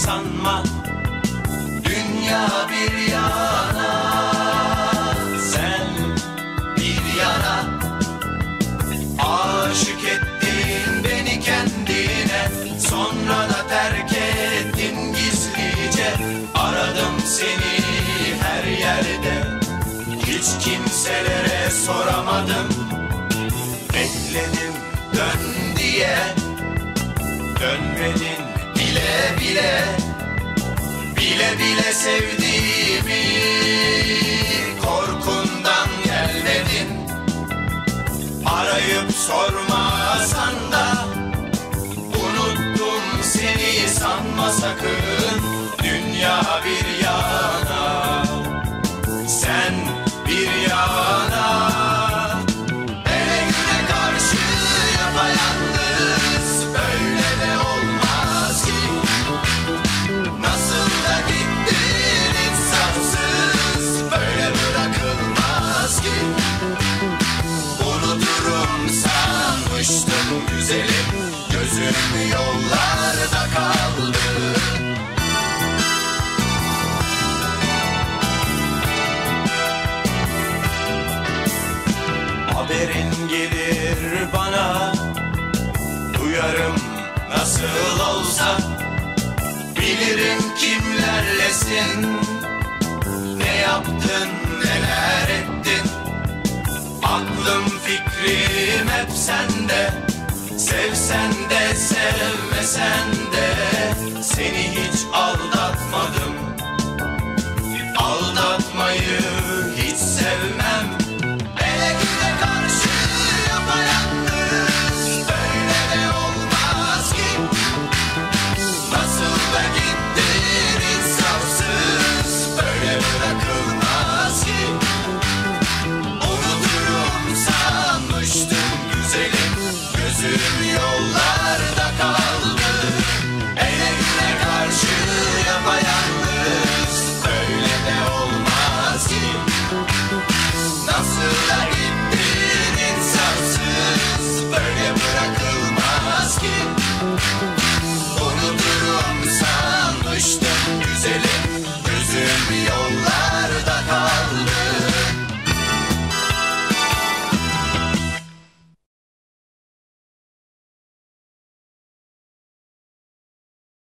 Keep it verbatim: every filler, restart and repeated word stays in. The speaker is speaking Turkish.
sanma. Dünya bir yana, sen bir yana. Aşık ettin beni kendine, sonra da terk ettin gizlice. Aradım seni her yerde, hiç kimselere soramadım. Bekledim dön diye, dönmedin bile bile. Bile bile sevdiğimi, korkundan gelmedin. Arayıp sormasan da, unuttum seni sanma sakın. Dünya bir yana, sen bir yana. Ele güne karşı yapayalnız, böyle de olmaz ki. Nasıl da gittin insansız, böyle bırakılmaz ki. Unuturum sanmıştım güzelim, gözüm yollarda kaldı. Haberin gelir bana, duyarım nasıl olsa. Bilirim kimlerlesin, ne yaptın neler ettin. Aklım fikrim hep sende, sevsen de sevmesen de.